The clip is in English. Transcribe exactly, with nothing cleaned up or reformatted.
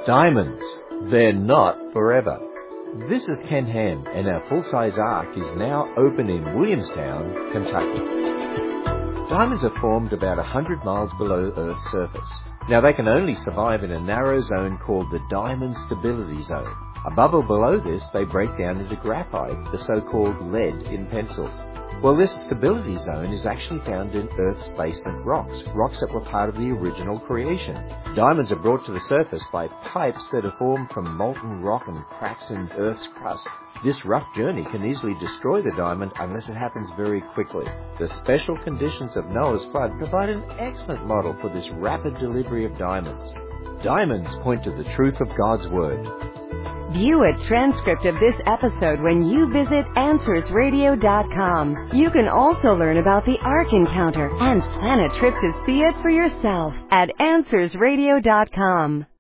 Diamonds, they're not forever. This is Ken Ham, and our full-size ark is now open in Williamstown, Kentucky. Diamonds are formed about one hundred miles below Earth's surface. Now, they can only survive in a narrow zone called the Diamond Stability Zone. Above or below this, they break down into graphite, the so-called lead in pencil. Well, this stability zone is actually found in Earth's basement rocks, rocks that were part of the original creation. Diamonds are brought to the surface by pipes that are formed from molten rock and cracks in Earth's crust. This rough journey can easily destroy the diamond unless it happens very quickly. The special conditions of Noah's flood provide an excellent model for this rapid delivery of diamonds. Diamonds point to the truth of God's Word. View a transcript of this episode when you visit Answers Radio dot com. You can also learn about the Ark Encounter and plan a trip to see it for yourself at Answers Radio dot com.